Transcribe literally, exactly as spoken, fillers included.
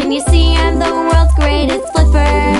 Can you see I'm the world's greatest flipper?